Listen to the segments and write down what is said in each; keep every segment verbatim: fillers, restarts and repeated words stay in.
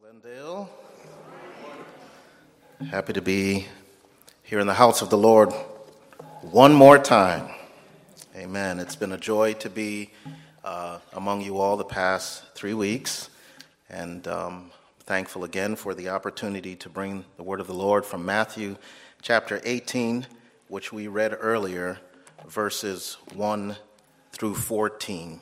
Glendale. Happy to be here in the house of the Lord one more time. Amen. It's been a joy to be uh, among you all the past three weeks, and um, thankful again for the opportunity to bring the word of the Lord from Matthew chapter eighteen, which we read earlier, verses one through fourteen.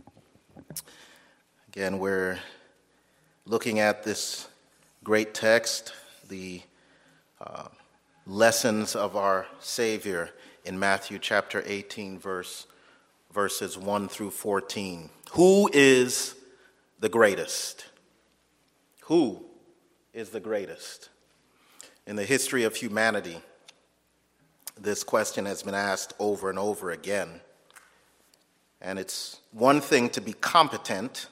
Again, we're looking at this great text, the uh, lessons of our Savior in Matthew chapter eighteen, verse verses one through fourteen. Who is the greatest? Who is the greatest? In the history of humanity, this question has been asked over and over again. And it's one thing to be competent.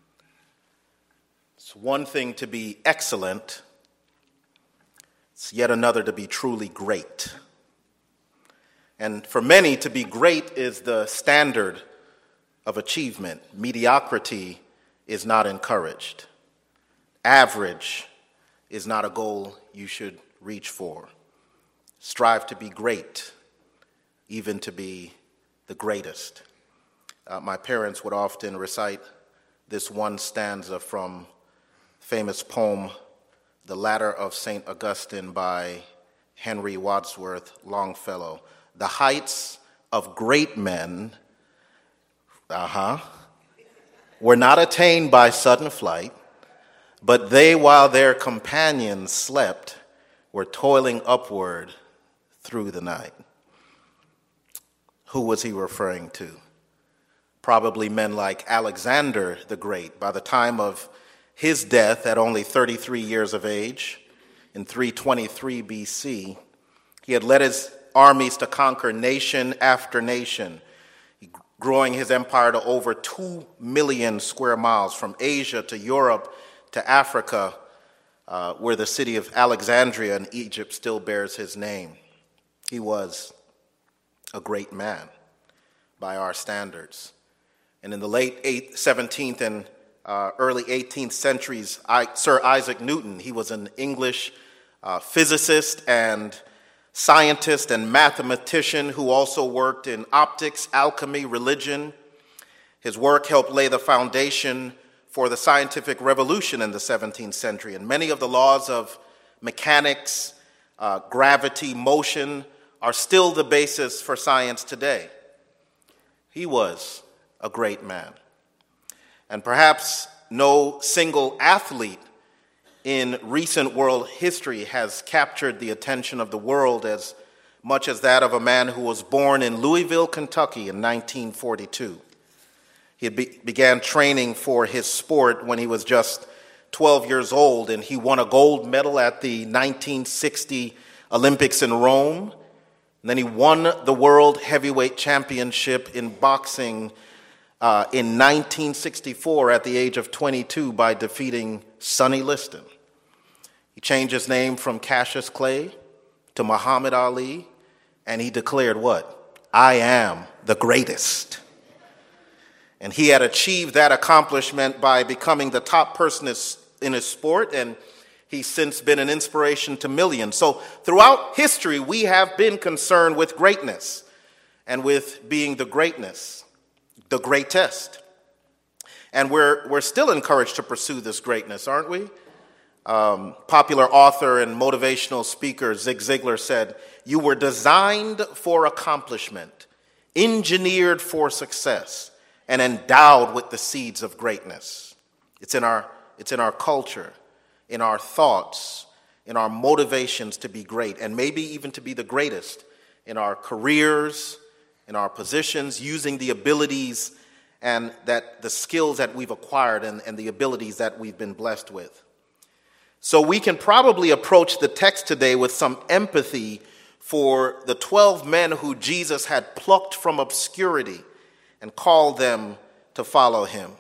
It's one thing to be excellent. It's yet another to be truly great. And for many, to be great is the standard of achievement. Mediocrity is not encouraged. Average is not a goal you should reach for. Strive to be great, even to be the greatest. Uh, my parents would often recite this one stanza from famous poem, The Ladder of Saint Augustine by Henry Wadsworth Longfellow. The heights of great men, uh-huh, were not attained by sudden flight, but they, while their companions slept, were toiling upward through the night. Who was he referring to? Probably men like Alexander the Great. By the time of his death at only thirty-three years of age, in three twenty-three B C, he had led his armies to conquer nation after nation, growing his empire to over two million square miles, from Asia to Europe to Africa, uh, where the city of Alexandria in Egypt still bears his name. He was a great man by our standards. And in the late eighth, seventeenth and uh, early eighteenth centuries, I, Sir Isaac Newton, he was an English uh, physicist and scientist and mathematician who also worked in optics, alchemy, religion. His work helped lay the foundation for the scientific revolution in the seventeenth century. And many of the laws of mechanics, uh, gravity, motion are still the basis for science today. He was a great man. And perhaps no single athlete in recent world history has captured the attention of the world as much as that of a man who was born in Louisville, Kentucky in nineteen forty-two. He be- began training for his sport when he was just twelve years old, and he won a gold medal at the nineteen sixty Olympics in Rome. And then he won the World Heavyweight Championship in boxing uh, in nineteen sixty-four at the age of twenty-two by defeating Sonny Liston. He changed his name from Cassius Clay to Muhammad Ali, and he declared what? I am the greatest. And he had achieved that accomplishment by becoming the top person in his sport, and he's since been an inspiration to millions. So throughout history, we have been concerned with greatness and with being the greatness, the greatest. And we're we're still encouraged to pursue this greatness, aren't we? Um, popular author and motivational speaker Zig Ziglar said, "You were designed for accomplishment, engineered for success, and endowed with the seeds of greatness." It's in our it's in our culture, in our thoughts, in our motivations to be great, and maybe even to be the greatest in our careers, in our positions, using the abilities and that the skills that we've acquired and, and the abilities that we've been blessed with. So we can probably approach the text today with some empathy for the twelve men who Jesus had plucked from obscurity and called them to follow him.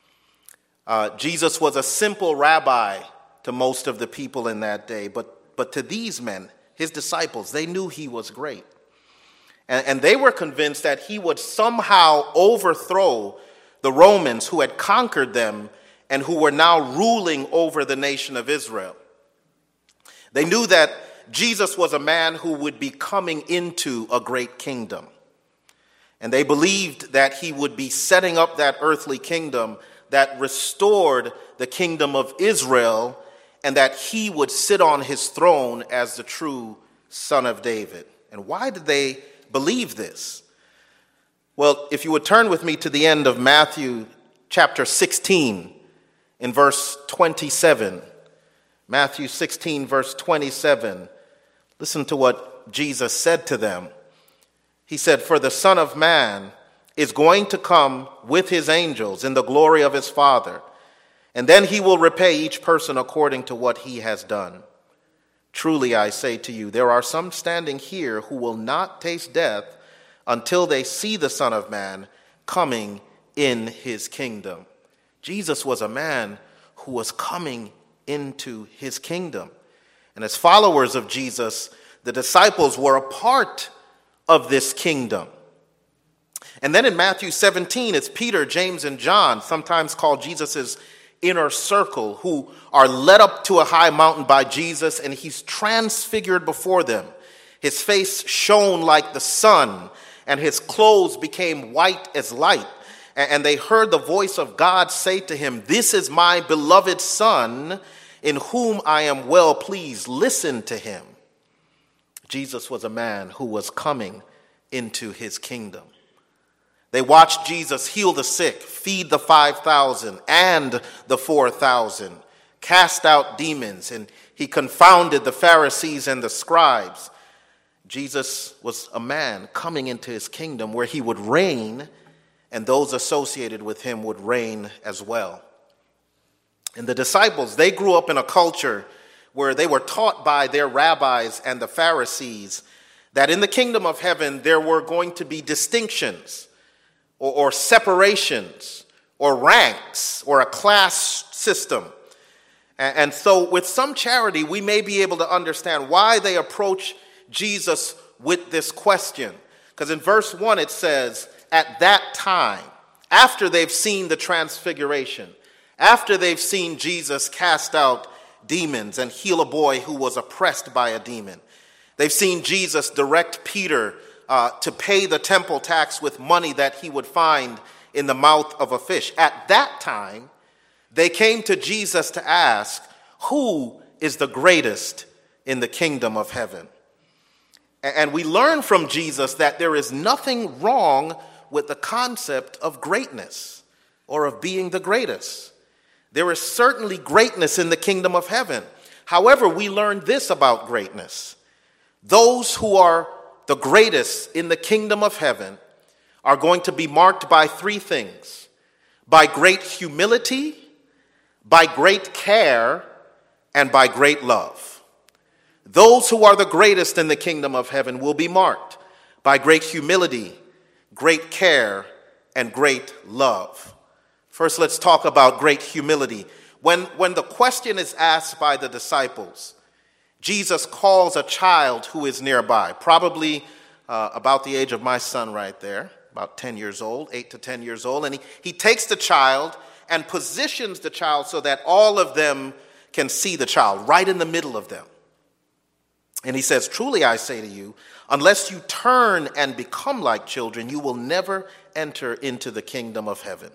Uh, Jesus was a simple rabbi to most of the people in that day, but, but to these men, his disciples, they knew he was great. And, and they were convinced that he would somehow overthrow the Romans who had conquered them and who were now ruling over the nation of Israel. They knew that Jesus was a man who would be coming into a great kingdom. And they believed that he would be setting up that earthly kingdom that restored the kingdom of Israel, and that he would sit on his throne as the true son of David. And why did they believe this? Well, if you would turn with me to the end of Matthew chapter sixteen in verse twenty-seven. Matthew sixteen, verse twenty-seven. Listen to what Jesus said to them. He said, "For the Son of Man is going to come with his angels in the glory of his Father, and then he will repay each person according to what he has done. Truly I say to you, there are some standing here who will not taste death until they see the Son of Man coming in his kingdom." Jesus was a man who was coming into his kingdom. And as followers of Jesus, the disciples were a part of this kingdom. And then in Matthew seventeen, it's Peter, James, and John, sometimes called Jesus' inner circle, who are led up to a high mountain by Jesus, and he's transfigured before them. His face shone like the sun, and his clothes became white as light. And they heard the voice of God say to him, "This is my beloved Son, in whom I am well pleased. Listen to him." Jesus was a man who was coming into his kingdom. They watched Jesus heal the sick, feed the five thousand and the four thousand, cast out demons, and he confounded the Pharisees and the scribes. Jesus was a man coming into his kingdom where he would reign, and those associated with him would reign as well. And the disciples, they grew up in a culture where they were taught by their rabbis and the Pharisees that in the kingdom of heaven there were going to be distinctions or, or separations or ranks or a class system. And, and so with some charity, we may be able to understand why they approach Jesus with this question. Because in verse one it says, at that time, after they've seen the transfiguration, after they've seen Jesus cast out demons and heal a boy who was oppressed by a demon, they've seen Jesus direct Peter uh, to pay the temple tax with money that he would find in the mouth of a fish. At that time, they came to Jesus to ask, who is the greatest in the kingdom of heaven? And we learn from Jesus that there is nothing wrong with the concept of greatness or of being the greatest. There is certainly greatness in the kingdom of heaven. However, we learn this about greatness. Those who are the greatest in the kingdom of heaven are going to be marked by three things: by great humility, by great care, and by great love. Those who are the greatest in the kingdom of heaven will be marked by great humility, great care, and great love. First, let's talk about great humility. When, when the question is asked by the disciples, Jesus calls a child who is nearby, probably uh, about the age of my son right there, about ten years old, eight to ten years old, and he, he takes the child and positions the child so that all of them can see the child right in the middle of them. And he says, truly I say to you, unless you turn and become like children, you will never enter into the kingdom of heaven.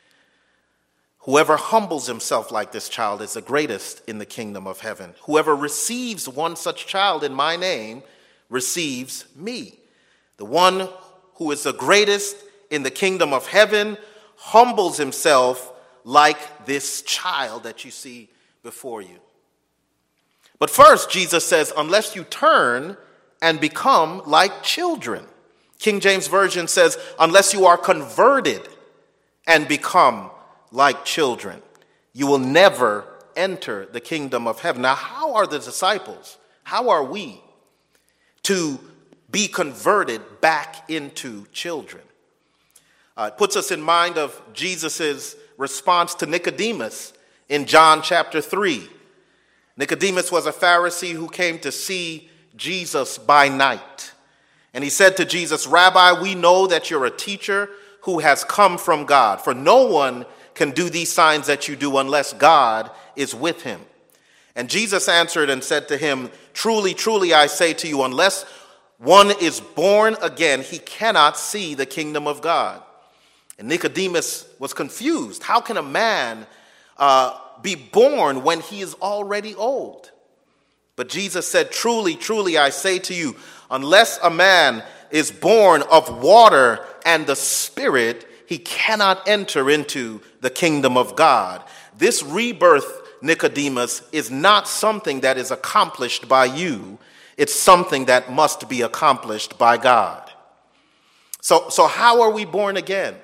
Whoever humbles himself like this child is the greatest in the kingdom of heaven. Whoever receives one such child in my name receives me. The one who is the greatest in the kingdom of heaven humbles himself like this child that you see before you. But first, Jesus says, unless you turn and become like children. King James Version says, unless you are converted and become like children, you will never enter the kingdom of heaven. Now, how are the disciples, how are we to be converted back into children? Uh, it puts us in mind of Jesus' response to Nicodemus in John chapter three. Nicodemus was a Pharisee who came to see Jesus by night. And he said to Jesus, Rabbi, we know that you're a teacher who has come from God, for no one can do these signs that you do unless God is with him. And Jesus answered and said to him, truly, truly, I say to you, unless one is born again, he cannot see the kingdom of God. And Nicodemus was confused. How can a man uh, be born when he is already old? But Jesus said, truly, truly, I say to you, unless a man is born of water and the Spirit, he cannot enter into the kingdom of God. This rebirth, Nicodemus, is not something that is accomplished by you. It's something that must be accomplished by God. So, so how are we born again?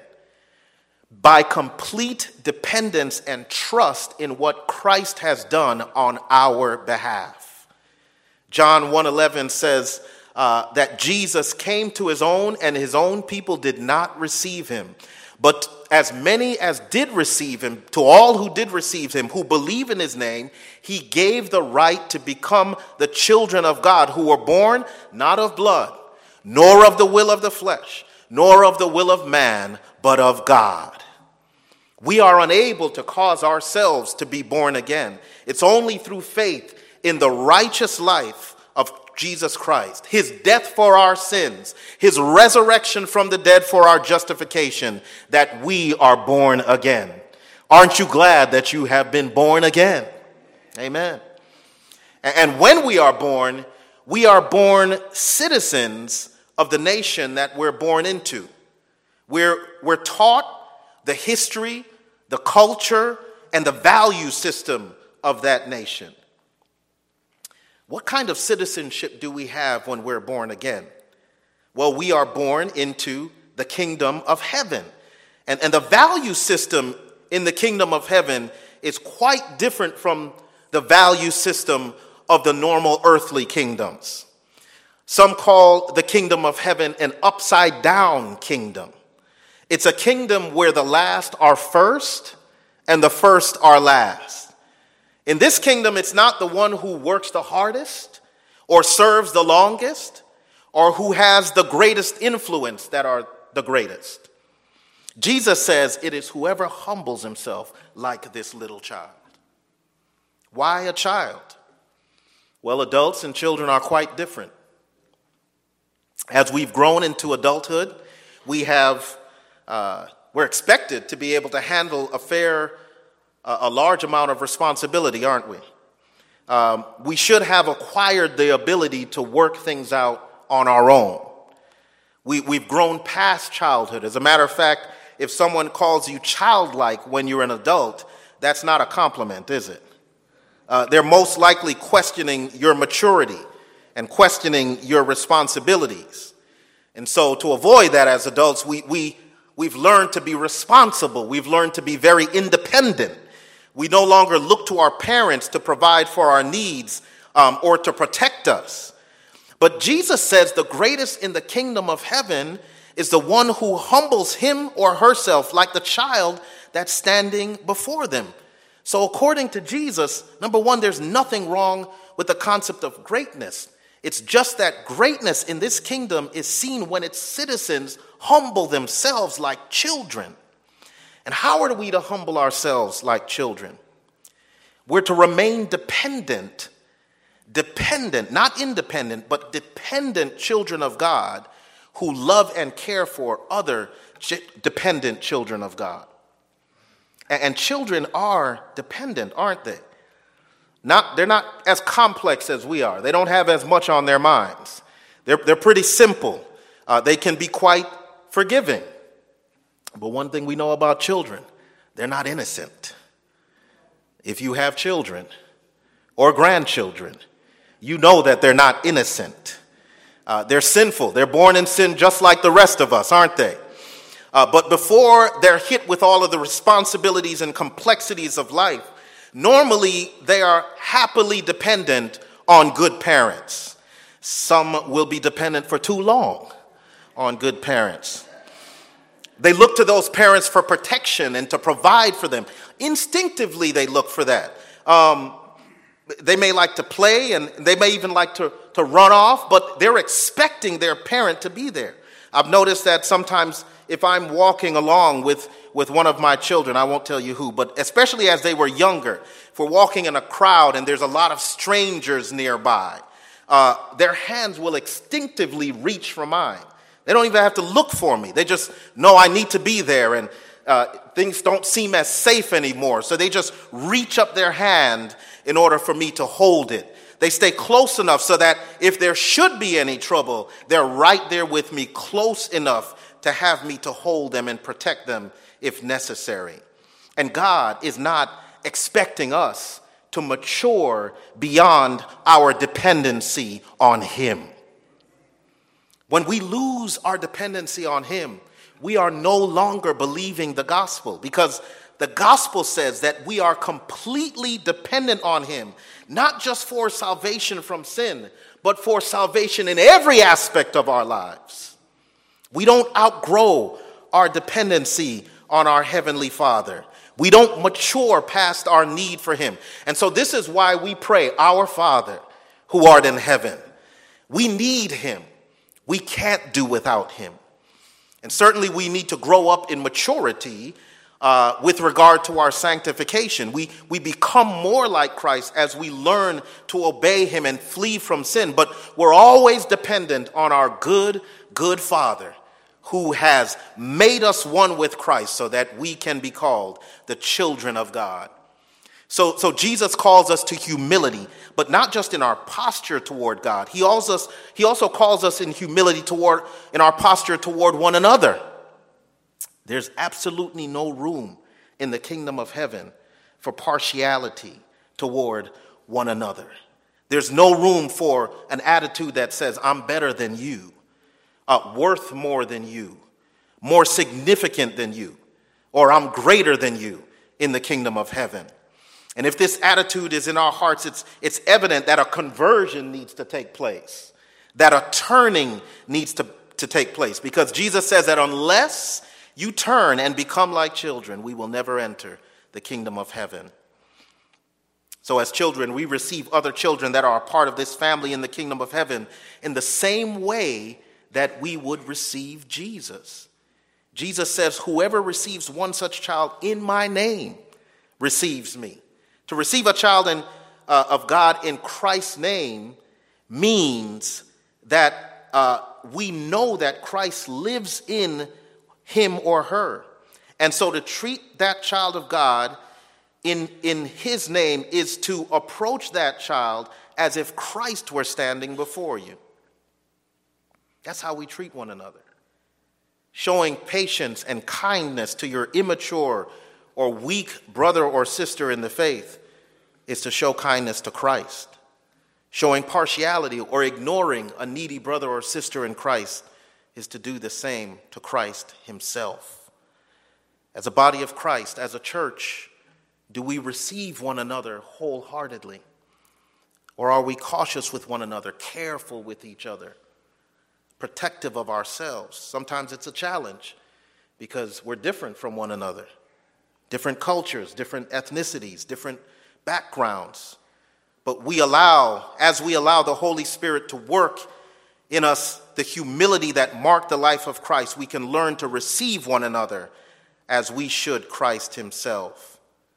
By complete dependence and trust in what Christ has done on our behalf. John one eleven says uh, that Jesus came to his own, and his own people did not receive him. But as many as did receive him, to all who did receive him, who believe in his name, he gave the right to become the children of God, who were born not of blood, nor of the will of the flesh, nor of the will of man, but of God. We are unable to cause ourselves to be born again. It's only through faith in the righteous life of Jesus Christ, his death for our sins, his resurrection from the dead for our justification, that we are born again. Aren't you glad that you have been born again? Amen. And when we are born, we are born citizens of the nation that we're born into. We're, we're taught the history, the culture, and the value system of that nation. What kind of citizenship do we have when we're born again? Well, we are born into the kingdom of heaven. And, and the value system in the kingdom of heaven is quite different from the value system of the normal earthly kingdoms. Some call the kingdom of heaven an upside down kingdom. It's a kingdom where the last are first and the first are last. In this kingdom, it's not the one who works the hardest or serves the longest or who has the greatest influence that are the greatest. Jesus says it is whoever humbles himself like this little child. Why a child? Well, adults and children are quite different. As we've grown into adulthood, we have, uh, we're expected to be able to handle a fair a large amount of responsibility, aren't we? Um, we should have acquired the ability to work things out on our own. We, we've grown past childhood. As a matter of fact, if someone calls you childlike when you're an adult, that's not a compliment, is it? Uh, they're most likely questioning your maturity and questioning your responsibilities. And so to avoid that as adults, we, we, we've learned to be responsible. We've learned to be very independent. We no longer look to our parents to provide for our needs um, or to protect us. But Jesus says the greatest in the kingdom of heaven is the one who humbles him or herself like the child that's standing before them. So according to Jesus, number one, there's nothing wrong with the concept of greatness. It's just that greatness in this kingdom is seen when its citizens humble themselves like children. And how are we to humble ourselves like children? We're to remain dependent, dependent, not independent, but dependent children of God who love and care for other ch- dependent children of God. And, and children are dependent, aren't they? Not, they're not as complex as we are. They don't have as much on their minds. They're, they're pretty simple. Uh, they can be quite forgiving. But one thing we know about children, they're not innocent. If you have children or grandchildren, you know that they're not innocent. Uh, they're sinful. They're born in sin just like the rest of us, aren't they? Uh, but before they're hit with all of the responsibilities and complexities of life, normally they are happily dependent on good parents. Some will be dependent for too long on good parents. They look to those parents for protection and to provide for them. Instinctively, they look for that. Um, they may like to play and they may even like to, to run off, but they're expecting their parent to be there. I've noticed that sometimes if I'm walking along with, with one of my children, I won't tell you who, but especially as they were younger, if we're walking in a crowd and there's a lot of strangers nearby, uh, their hands will instinctively reach for mine. They don't even have to look for me. They just know I need to be there, and uh, things don't seem as safe anymore. So they just reach up their hand in order for me to hold it. They stay close enough so that if there should be any trouble, they're right there with me, close enough to have me to hold them and protect them if necessary. And God is not expecting us to mature beyond our dependency on him. When we lose our dependency on him, we are no longer believing the gospel, because the gospel says that we are completely dependent on him, not just for salvation from sin, but for salvation in every aspect of our lives. We don't outgrow our dependency on our Heavenly Father. We don't mature past our need for him. And so this is why we pray, Our Father, who art in heaven. We need him. We can't do without him. And certainly we need to grow up in maturity uh, with regard to our sanctification. We, we become more like Christ as we learn to obey him and flee from sin. But we're always dependent on our good, good Father, who has made us one with Christ so that we can be called the children of God. So, so Jesus calls us to humility, but not just in our posture toward God. He also, he also calls us in humility toward, in our posture toward one another. There's absolutely no room in the kingdom of heaven for partiality toward one another. There's no room for an attitude that says, I'm better than you, uh, worth more than you, more significant than you, or I'm greater than you in the kingdom of heaven. And if this attitude is in our hearts, it's, it's evident that a conversion needs to take place, that a turning needs to, to take place, because Jesus says that unless you turn and become like children, we will never enter the kingdom of heaven. So as children, we receive other children that are a part of this family in the kingdom of heaven in the same way that we would receive Jesus. Jesus says, whoever receives one such child in my name receives me. To receive a child in, uh, of God in Christ's name means that uh, we know that Christ lives in him or her. And so to treat that child of God in, in his name is to approach that child as if Christ were standing before you. That's how we treat one another. Showing patience and kindness to your immature or weak brother or sister in the faith is to show kindness to Christ. Showing partiality or ignoring a needy brother or sister in Christ is to do the same to Christ himself. As a body of Christ, as a church, do we receive one another wholeheartedly? Or are we cautious with one another, careful with each other, protective of ourselves? Sometimes it's a challenge because we're different from one another. Different cultures, different ethnicities, different backgrounds. But we allow, as we allow the Holy Spirit to work in us the humility that marked the life of Christ, we can learn to receive one another as we should Christ himself.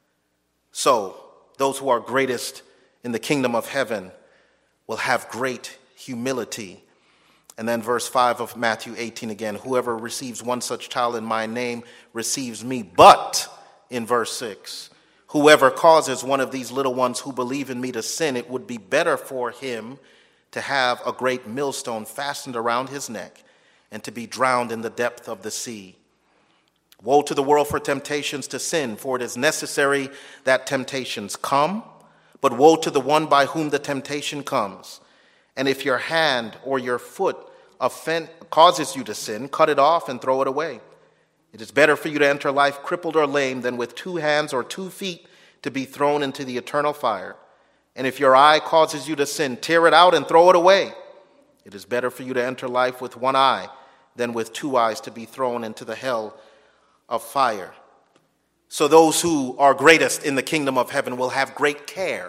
So, those who are greatest in the kingdom of heaven will have great humility. And then verse five of Matthew eighteen again, whoever receives one such child in my name receives me. But, in verse six, whoever causes one of these little ones who believe in me to sin, it would be better for him to have a great millstone fastened around his neck and to be drowned in the depth of the sea. Woe to the world for temptations to sin, for it is necessary that temptations come, but woe to the one by whom the temptation comes. And if your hand or your foot offend, causes you to sin, cut it off and throw it away. It is better for you to enter life crippled or lame than with two hands or two feet to be thrown into the eternal fire. And if your eye causes you to sin, tear it out and throw it away. It is better for you to enter life with one eye than with two eyes to be thrown into the hell of fire. So those who are greatest in the kingdom of heaven will have great care.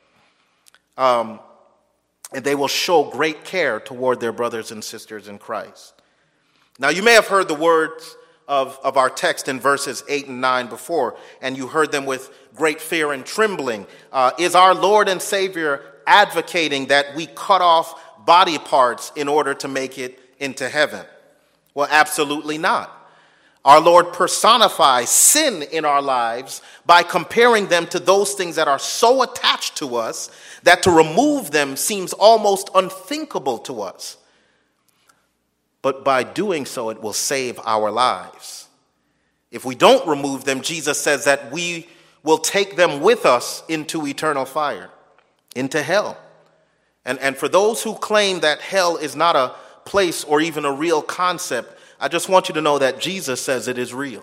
Um, and they will show great care toward their brothers and sisters in Christ. Now, you may have heard the words of, of our text in verses eight and nine before, and you heard them with great fear and trembling. Uh, is our Lord and Savior advocating that we cut off body parts in order to make it into heaven? Well, absolutely not. Our Lord personifies sin in our lives by comparing them to those things that are so attached to us that to remove them seems almost unthinkable to us. But by doing so, it will save our lives. If we don't remove them, Jesus says that we will take them with us into eternal fire, into hell. And, and for those who claim that hell is not a place or even a real concept, I just want you to know that Jesus says it is real.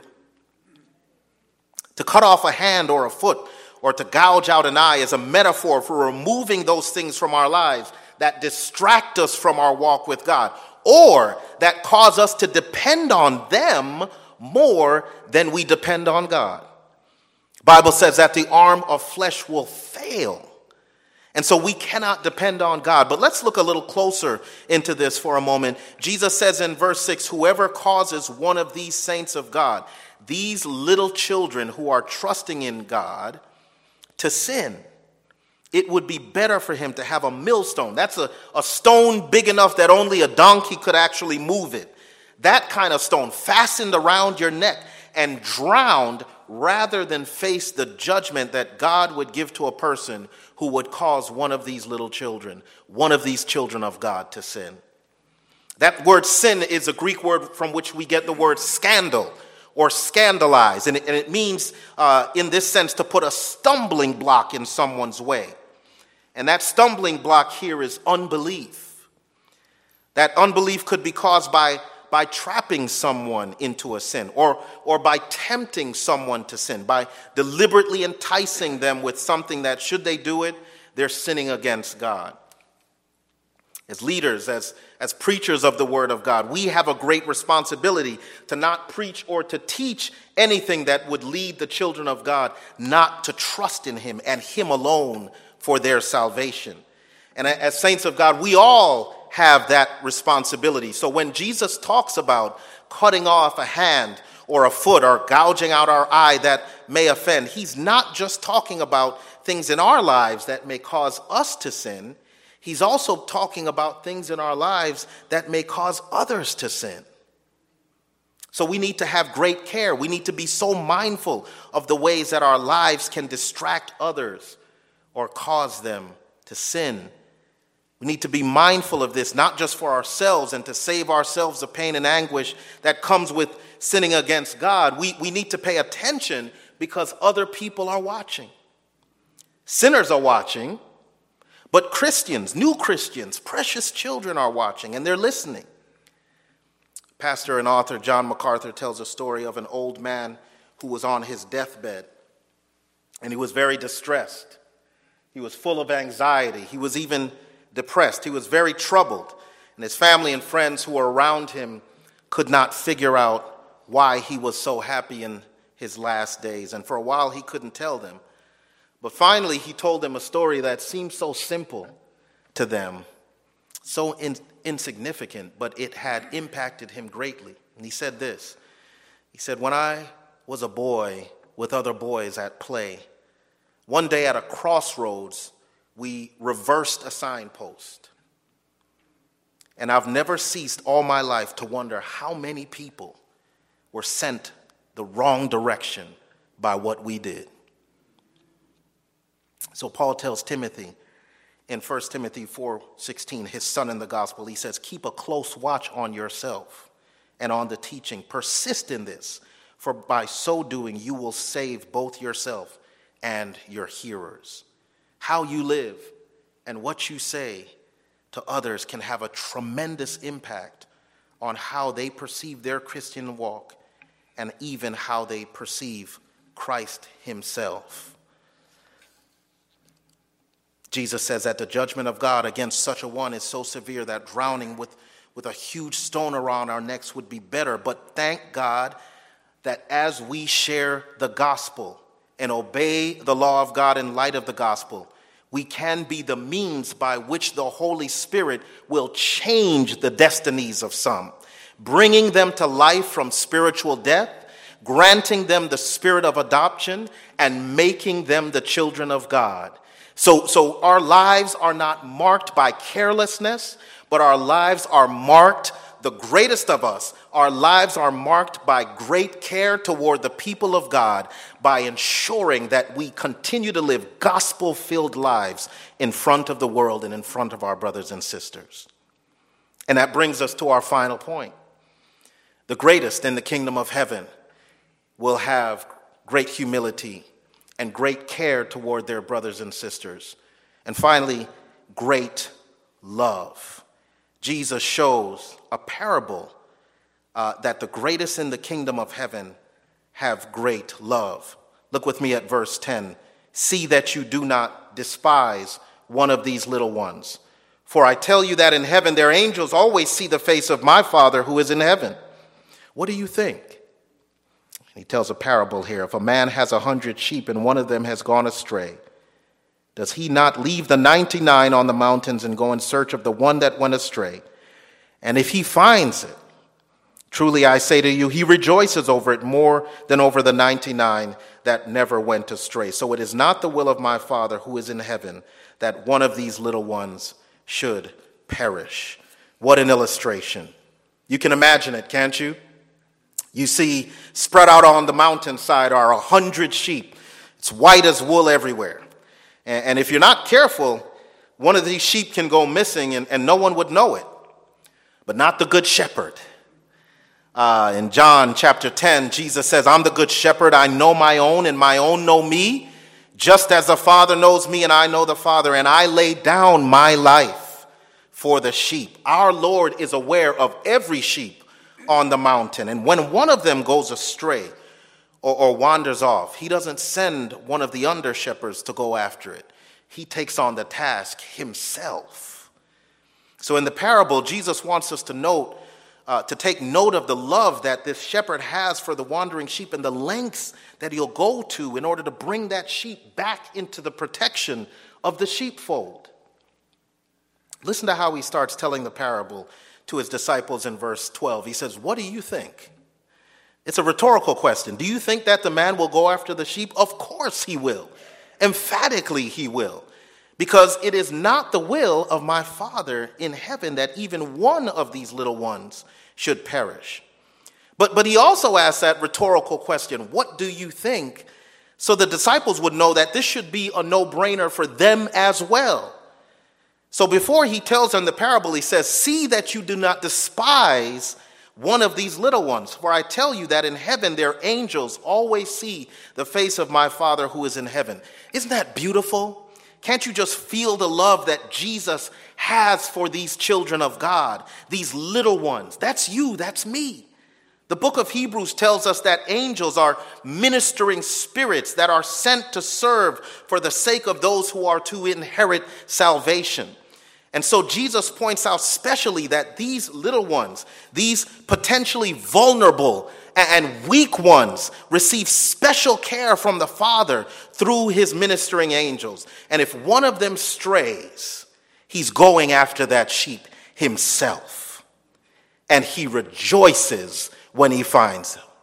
To cut off a hand or a foot or to gouge out an eye is a metaphor for removing those things from our lives that distract us from our walk with God, or that cause us to depend on them more than we depend on God. The Bible says that the arm of flesh will fail. And so we cannot depend on God. But let's look a little closer into this for a moment. Jesus says in verse six, whoever causes one of these saints of God, these little children who are trusting in God, to sin, it would be better for him to have a millstone. That's a, a stone big enough that only a donkey could actually move it. That kind of stone fastened around your neck and drowned rather than face the judgment that God would give to a person who would cause one of these little children, one of these children of God, to sin. That word sin is a Greek word from which we get the word scandal or scandalize. And it, and it means, uh, in this sense, to put a stumbling block in someone's way. And that stumbling block here is unbelief. That unbelief could be caused by, by trapping someone into a sin, or, or by tempting someone to sin, by deliberately enticing them with something that, should they do it, they're sinning against God. As leaders, as, as preachers of the Word of God, we have a great responsibility to not preach or to teach anything that would lead the children of God not to trust in Him and Him alone for their salvation. And as saints of God, we all have that responsibility. So when Jesus talks about cutting off a hand or a foot or gouging out our eye that may offend, He's not just talking about things in our lives that may cause us to sin. He's also talking about things in our lives that may cause others to sin. So we need to have great care. We need to be so mindful of the ways that our lives can distract others or cause them to sin. We need to be mindful of this, not just for ourselves and to save ourselves the pain and anguish that comes with sinning against God. We, we need to pay attention because other people are watching. Sinners are watching. But Christians, new Christians, precious children are watching, and they're listening. Pastor and author John MacArthur tells a story of an old man who was on his deathbed, and he was very distressed. He was full of anxiety. He was even depressed. He was very troubled, and his family and friends who were around him could not figure out why he was so happy in his last days, and for a while he couldn't tell them. But finally, he told them a story that seemed so simple to them, so in, insignificant, but it had impacted him greatly. And he said this. He said, when I was a boy with other boys at play, one day at a crossroads, we reversed a signpost. And I've never ceased all my life to wonder how many people were sent the wrong direction by what we did. So Paul tells Timothy in First Timothy four sixteen, his son in the gospel, he says, keep a close watch on yourself and on the teaching. Persist in this, for by so doing you will save both yourself and your hearers. How you live and what you say to others can have a tremendous impact on how they perceive their Christian walk and even how they perceive Christ Himself. Jesus says that the judgment of God against such a one is so severe that drowning with, with a huge stone around our necks would be better. But thank God that as we share the gospel and obey the law of God in light of the gospel, we can be the means by which the Holy Spirit will change the destinies of some. bringing them to life from spiritual death, granting them the spirit of adoption, and making them the children of God. So, so our lives are not marked by carelessness, but our lives are marked, the greatest of us, our lives are marked by great care toward the people of God, by ensuring that we continue to live gospel-filled lives in front of the world and in front of our brothers and sisters. And that brings us to our final point. The greatest in the kingdom of heaven will have great humility and great care toward their brothers and sisters. And finally, great love. Jesus shows a parable uh, that the greatest in the kingdom of heaven have great love. Look with me at verse ten. See that you do not despise one of these little ones. For I tell you that in heaven their angels always see the face of my Father who is in heaven. What do you think? He tells a parable here. If a man has a hundred sheep and one of them has gone astray, does he not leave the ninety-nine on the mountains and go in search of the one that went astray? And if he finds it, truly I say to you, he rejoices over it more than over the ninety-nine that never went astray. So it is not the will of my Father who is in heaven that one of these little ones should perish. What an illustration. You can imagine it, can't you? You see, spread out on the mountainside are a hundred sheep. It's white as wool everywhere. And, and if you're not careful, one of these sheep can go missing and, and no one would know it. But not the good shepherd. Uh, in John chapter ten, Jesus says, I'm the good shepherd. I know my own and my own know me, just as the Father knows me and I know the Father. And I lay down my life for the sheep. Our Lord is aware of every sheep on the mountain. And when one of them goes astray or, or wanders off, he doesn't send one of the under shepherds to go after it. He takes on the task himself. So in the parable, Jesus wants us to note, uh, to take note of the love that this shepherd has for the wandering sheep and the lengths that he'll go to in order to bring that sheep back into the protection of the sheepfold. Listen to how he starts telling the parable to his disciples in verse twelve. He says, what do you think? It's a rhetorical question. Do you think that the man will go after the sheep? Of course he will. Emphatically he will. Because it is not the will of my Father in heaven that even one of these little ones should perish. But, but he also asks that rhetorical question, what do you think? So the disciples would know that this should be a no-brainer for them as well. So before he tells them the parable, he says, see that you do not despise one of these little ones. For I tell you that in heaven their angels always see the face of my Father who is in heaven. Isn't that beautiful? Can't you just feel the love that Jesus has for these children of God, these little ones? That's you, that's me. The book of Hebrews tells us that angels are ministering spirits that are sent to serve for the sake of those who are to inherit salvation. And so Jesus points out specially that these little ones, these potentially vulnerable and weak ones, receive special care from the Father through his ministering angels. And if one of them strays, he's going after that sheep himself. And he rejoices when he finds them.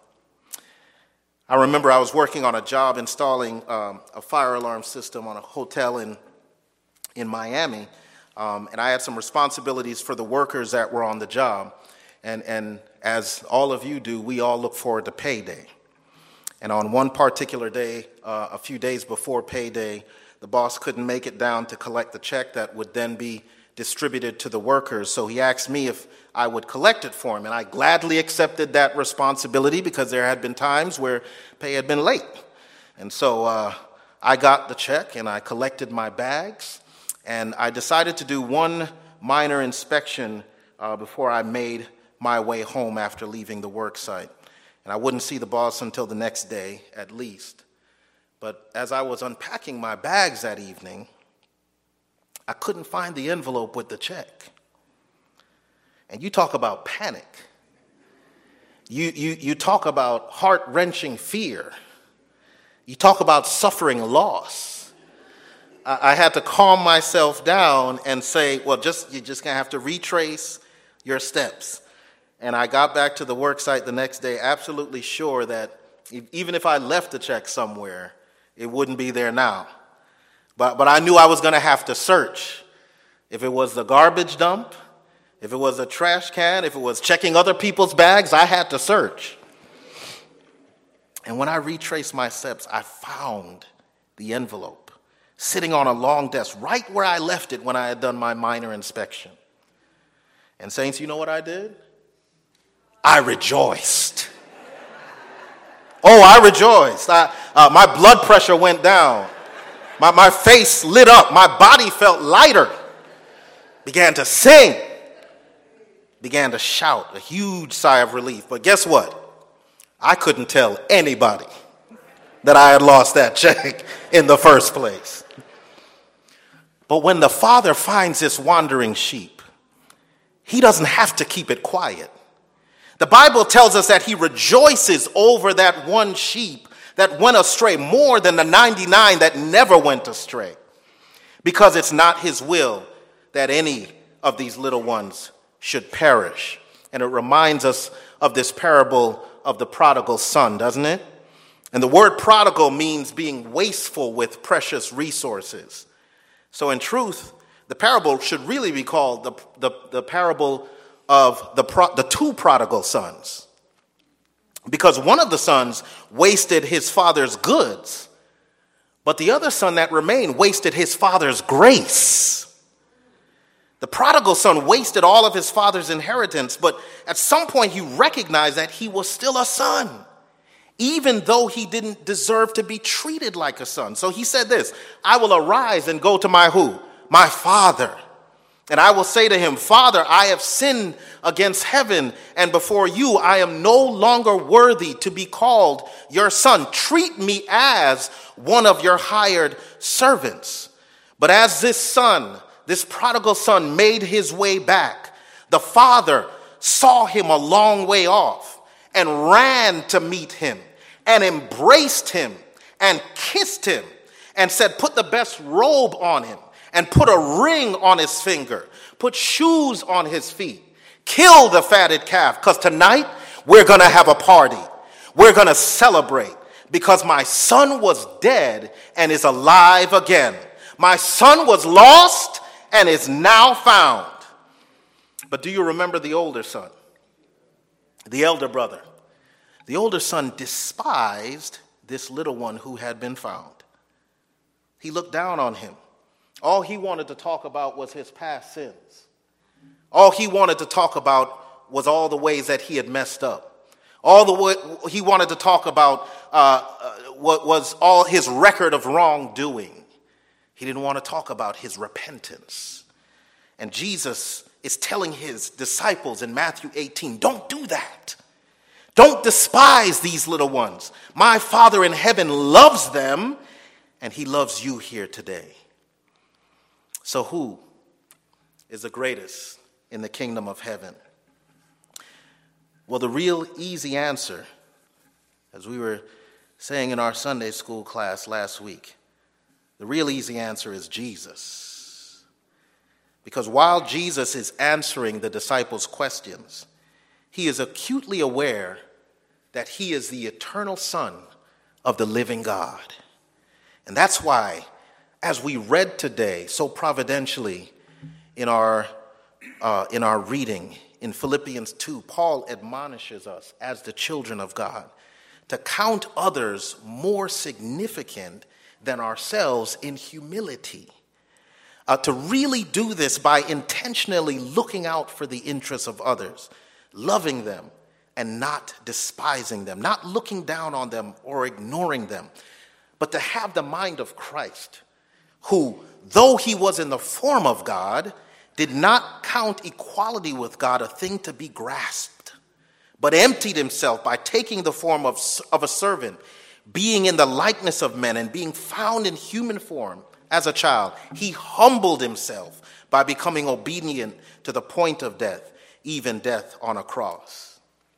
I remember I was working on a job installing um, a fire alarm system on a hotel in, in Miami. Um, and I had some responsibilities for the workers that were on the job. And, and as all of you do, we all look forward to payday. And on one particular day, uh, a few days before payday, the boss couldn't make it down to collect the check that would then be distributed to the workers. So he asked me if I would collect it for him. And I gladly accepted that responsibility because there had been times where pay had been late. And so uh, I got the check and I collected my bags. And I decided to do one minor inspection uh, before I made my way home after leaving the work site. And I wouldn't see the boss until the next day, at least. But as I was unpacking my bags that evening, I couldn't find the envelope with the check. And you talk about panic. You, you, you talk about heart-wrenching fear. You talk about suffering loss. I had to calm myself down and say, well, just you're just going to have to retrace your steps. And I got back to the work site the next day absolutely sure that even if I left the check somewhere, it wouldn't be there now. But, but I knew I was going to have to search. If it was the garbage dump, if it was a trash can, if it was checking other people's bags, I had to search. And when I retraced my steps, I found the envelope sitting on a long desk right where I left it when I had done my minor inspection. And saints, you know what I did? I rejoiced. Oh, I rejoiced. I, uh, my blood pressure went down. My, my face lit up. My body felt lighter. Began to sing. Began to shout. A huge sigh of relief. But guess what? I couldn't tell anybody that I had lost that check in the first place. But when the father finds this wandering sheep, he doesn't have to keep it quiet. The Bible tells us that he rejoices over that one sheep that went astray more than the ninety-nine that never went astray, because it's not his will that any of these little ones should perish. And it reminds us of this parable of the prodigal son, doesn't it? And the word prodigal means being wasteful with precious resources. So in truth, the parable should really be called the, the, the parable of the, pro, the two prodigal sons. Because one of the sons wasted his father's goods, but the other son that remained wasted his father's grace. The prodigal son wasted all of his father's inheritance, but at some point he recognized that he was still a son, even though he didn't deserve to be treated like a son. So he said this, I will arise and go to my who? My father. And I will say to him, Father, I have sinned against heaven, and before you I am no longer worthy to be called your son. Treat me as one of your hired servants. But as this son, this prodigal son, made his way back, the father saw him a long way off and ran to meet him and embraced him and kissed him and said, put the best robe on him and put a ring on his finger, put shoes on his feet, kill the fatted calf, because tonight we're going to have a party. We're going to celebrate because my son was dead and is alive again. My son was lost and is now found. But do you remember the older son, the elder brother? The older son despised this little one who had been found. He looked down on him. All he wanted to talk about was his past sins. All he wanted to talk about was all the ways that he had messed up. All the way he wanted to talk about uh, uh, what was all his record of wrongdoing. He didn't want to talk about his repentance. And Jesus is telling his disciples in Matthew eighteen, don't do that. Don't despise these little ones. My Father in heaven loves them, and he loves you here today. So who is the greatest in the kingdom of heaven? Well, the real easy answer, as we were saying in our Sunday school class last week, the real easy answer is Jesus. Because while Jesus is answering the disciples' questions, he is acutely aware that he is the eternal Son of the living God. And that's why, as we read today so providentially in our, uh, in our reading in Philippians two, Paul admonishes us as the children of God to count others more significant than ourselves in humility. Uh, to really do this by intentionally looking out for the interests of others, loving them and not despising them, not looking down on them or ignoring them, but to have the mind of Christ, who, though he was in the form of God, did not count equality with God a thing to be grasped, but emptied himself by taking the form of, of a servant, being in the likeness of men and being found in human form as a child. He humbled himself by becoming obedient to the point of death, even death on a cross.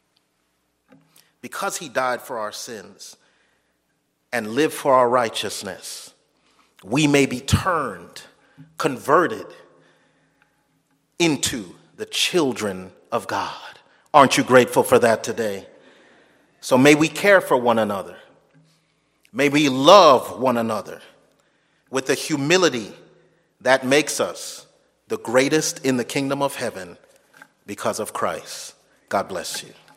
Because he died for our sins and lived for our righteousness, we may be turned, converted into the children of God. Aren't you grateful for that today? So may we care for one another. May we love one another with the humility that makes us the greatest in the kingdom of heaven because of Christ. God bless you.